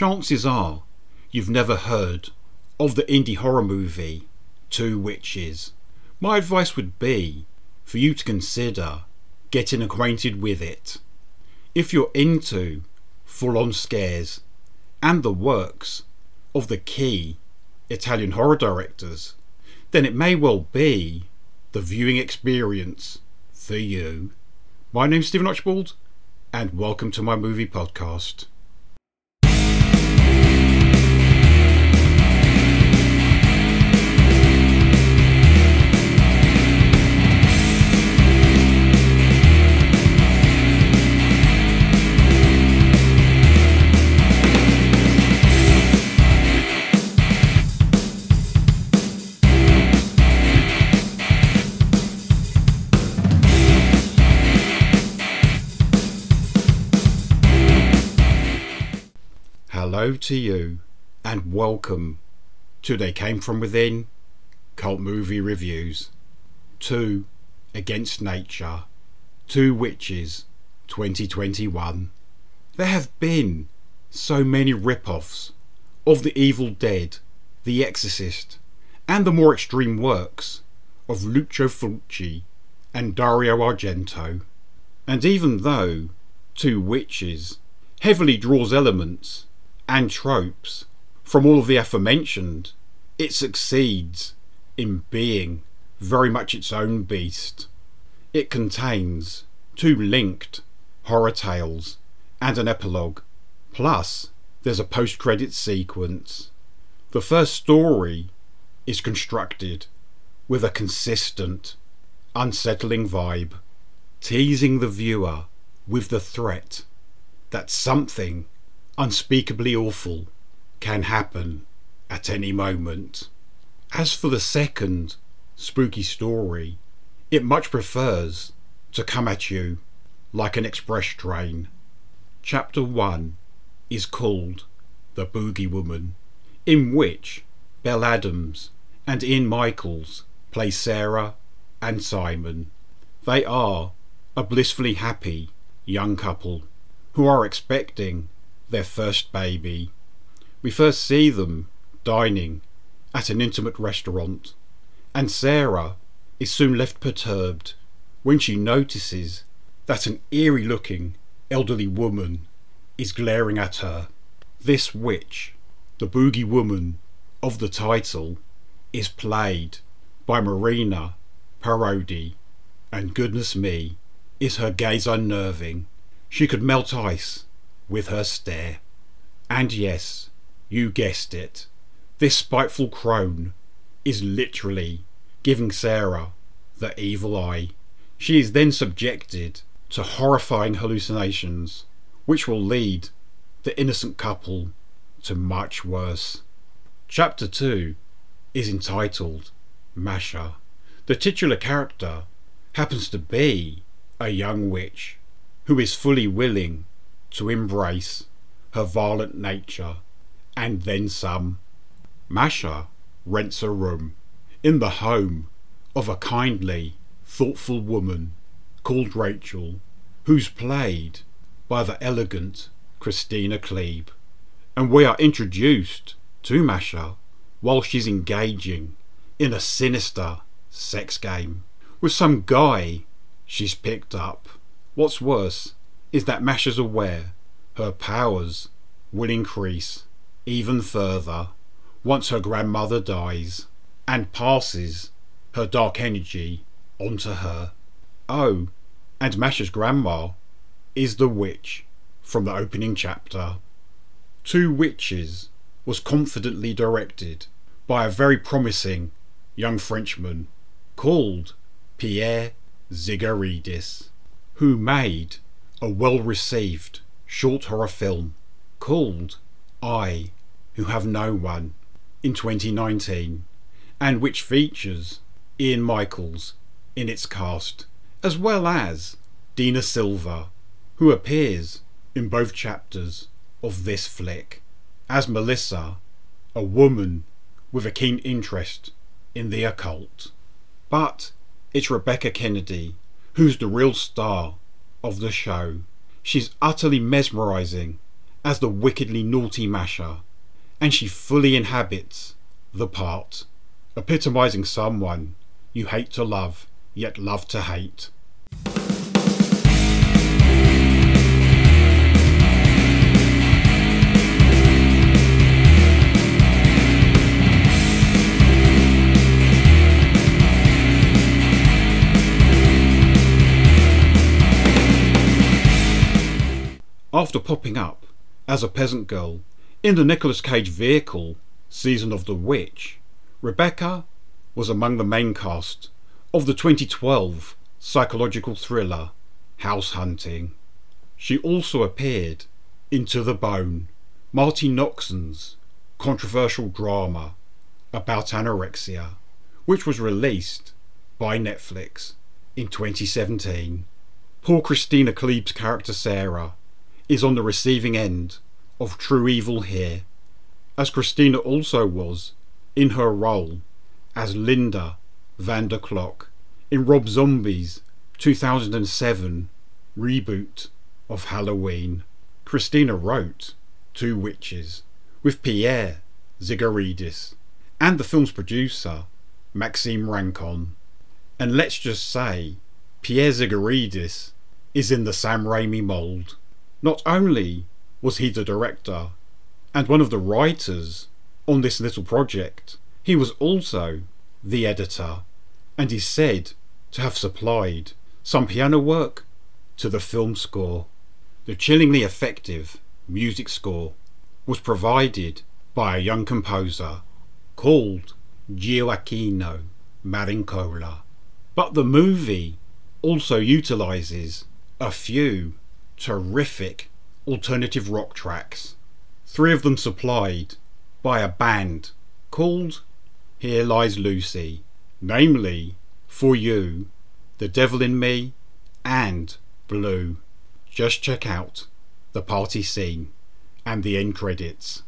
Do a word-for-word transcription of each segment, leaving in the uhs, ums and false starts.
Chances are you've never heard of the indie horror movie Two Witches. My advice would be for you to consider getting acquainted with it. If you're into full-on scares and the works of the key Italian horror directors, then it may well be the viewing experience for you. My name's Stephen Archibald, and welcome to my movie podcast. Hello to you, and welcome to They Came From Within Cult Movie Reviews. Two Against Nature, Two Witches, twenty twenty-one. There have been so many rip-offs of The Evil Dead, The Exorcist, and the more extreme works of Lucio Fulci and Dario Argento. And even though Two Witches heavily draws elements and tropes from all of the aforementioned, it succeeds in being very much its own beast. It contains two linked horror tales and an epilogue, plus there's a post-credits sequence. The first story is constructed with a consistent, unsettling vibe, teasing the viewer with the threat that something unspeakably awful can happen at any moment. As for the second spooky story, it much prefers to come at you like an express train. Chapter one is called The Boogie Woman, in which Belle Adams and Ian Michaels play Sarah and Simon. They are a blissfully happy young couple who are expecting their first baby. We first see them dining at an intimate restaurant, and Sarah is soon left perturbed when she notices that an eerie looking elderly woman is glaring at her. This witch, the Boogie Woman of the title, is played by Marina Parodi, and goodness me, is her gaze unnerving. She could melt ice with her stare. And yes, you guessed it, this spiteful crone is literally giving Sarah the evil eye. She is then subjected to horrifying hallucinations, which will lead the innocent couple to much worse. Chapter two is entitled Masha. The titular character happens to be a young witch who is fully willing to embrace her violent nature, and then some. Masha rents a room in the home of a kindly, thoughtful woman called Rachel, who's played by the elegant Christina Klebe, and we are introduced to Masha while she's engaging in a sinister sex game with some guy she's picked up. What's worse is that Masha's aware her powers will increase even further once her grandmother dies and passes her dark energy onto her. Oh, and Masha's grandma is the witch from the opening chapter. Two Witches was confidently directed by a very promising young Frenchman called Pierre Zigaridis, who made a well-received short horror film called I Who Have No One in twenty nineteen, and which features Ian Michaels in its cast, as well as Dina Silva, who appears in both chapters of this flick as Melissa, a woman with a keen interest in the occult. But it's Rebecca Kennedy who's the real star of the show. She's utterly mesmerising as the wickedly naughty Masha, and she fully inhabits the part, epitomising someone you hate to love, yet love to hate. After popping up as a peasant girl in the Nicolas Cage vehicle Season of the Witch, Rebecca was among the main cast of the twenty twelve psychological thriller House Hunting. She also appeared in To the Bone, Marty Noxon's controversial drama about anorexia, which was released by Netflix in twenty seventeen. Poor Christina Kleb's character Sarah is on the receiving end of true evil here, as Christina also was in her role as Linda van der Klok in Rob Zombie's two thousand seven reboot of Halloween. Christina wrote Two Witches with Pierre Zigaridis and the film's producer Maxime Rancon. And let's just say Pierre Zigaridis is in the Sam Raimi mould. Not only was he the director and one of the writers on this little project, he was also the editor, and is said to have supplied some piano work to the film score. The chillingly effective music score was provided by a young composer called Gioacchino Marincola. But the movie also utilises a few terrific alternative rock tracks, three of them supplied by a band called Here Lies Lucy, namely For You, The Devil in Me and Blue. Just check out the party scene and the end credits.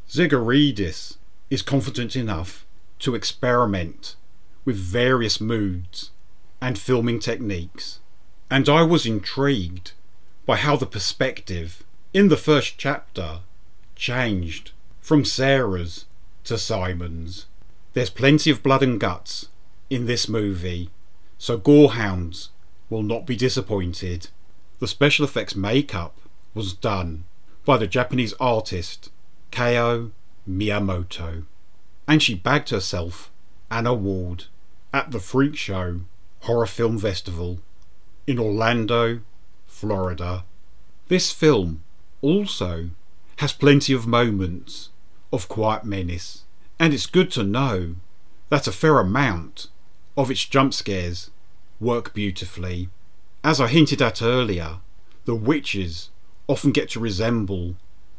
Zigaridis is confident enough to experiment with various moods and filming techniques, and I was intrigued by how the perspective in the first chapter changed from Sarah's to Simon's. There's plenty of blood and guts in this movie, so gorehounds will not be disappointed. The special effects makeup was done by the Japanese artist Kao Miyamoto, and she bagged herself an award at the Freak Show Horror Film Festival in Orlando, Florida. This film also has plenty of moments of quiet menace, and it's good to know that a fair amount of its jump scares work beautifully. As I hinted at earlier, the witches often get to resemble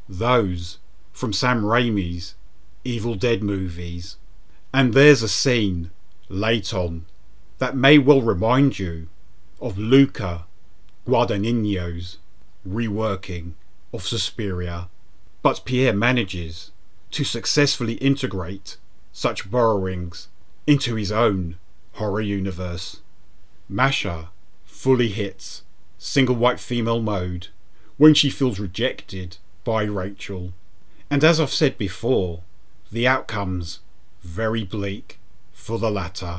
those from Sam Raimi's Evil Dead movies, and there's a scene late on that may well remind you of Luca Guadagnino's reworking of Suspiria, but Pierre manages to successfully integrate such borrowings into his own horror universe. Masha fully hits single white female mode when she feels rejected by Rachel, and as I've said before, the outcome's very bleak for the latter.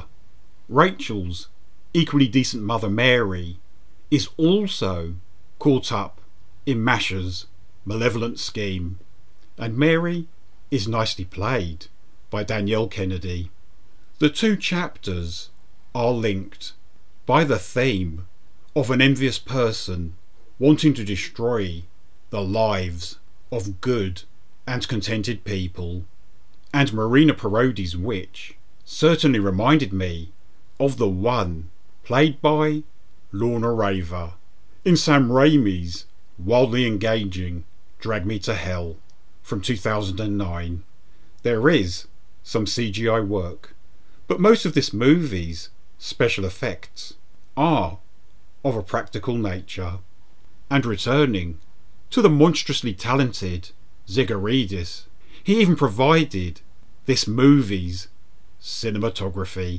Rachel's equally decent mother Mary is also caught up in Masha's malevolent scheme, and Mary is nicely played by Danielle Kennedy. The two chapters are linked by the theme of an envious person wanting to destroy the lives of good and contented people, and Marina Parodi's witch certainly reminded me of the one played by Lorna Raver in Sam Raimi's wildly engaging Drag Me to Hell from two thousand nine. There is some C G I work, but most of this movie's special effects are of a practical nature. And returning to the monstrously talented Zigaridis, he even provided this movie's cinematography.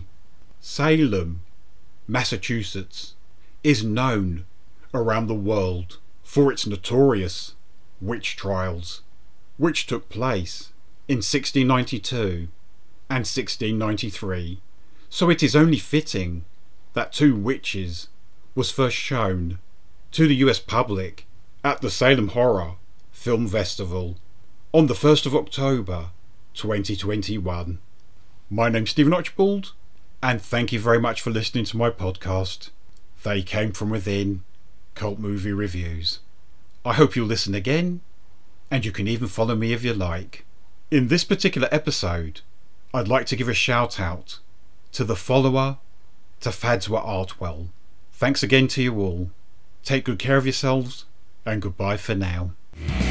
Salem, Massachusetts is known around the world for its notorious witch trials, which took place in sixteen ninety-two and sixteen ninety-three, so it is only fitting that Two Witches was first shown to the U S public at the Salem Horror Film Festival on the first of October twenty twenty-one. My name's Stephen Archibald, and thank you very much for listening to my podcast, They Came From Within Cult Movie Reviews. I hope you'll listen again, and you can even follow me if you like. In this particular episode, I'd like to give a shout out to the follower, to Fadzwa Artwell. Thanks again to you all. Take good care of yourselves, and goodbye for now.